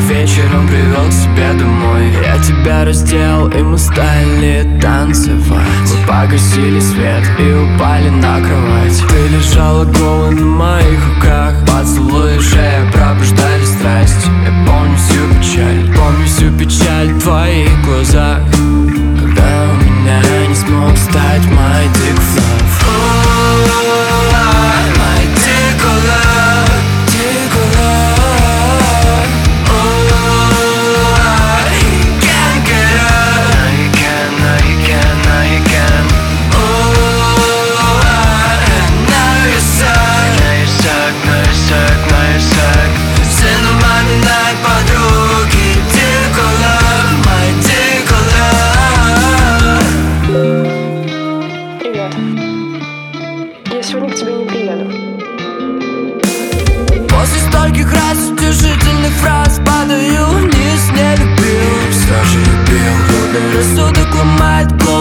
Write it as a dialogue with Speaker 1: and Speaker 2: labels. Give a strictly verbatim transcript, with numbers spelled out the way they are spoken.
Speaker 1: вечером привел к себе домой. Я тебя раздел, и мы стали танцевать. Мы погасили свет и упали на кровать. Ты лежала голой на моих руках, поцелуи шея пробуждали страсть. Я помню всю печаль, помню всю печаль в твоих глазах, когда у меня не смог стать my dick love. My dick love, dick love. You can't get up. Now you can, now you can, now you can. Now you suck, now you suck, now you suck, now you suck. Все напоминает подруги. Dick love, my dick love.
Speaker 2: Привет. Я сегодня к тебе не приеду.
Speaker 1: После стольких раз утешительных фраз падаю вниз, не любил, все же любил. Рассудок ломает голову.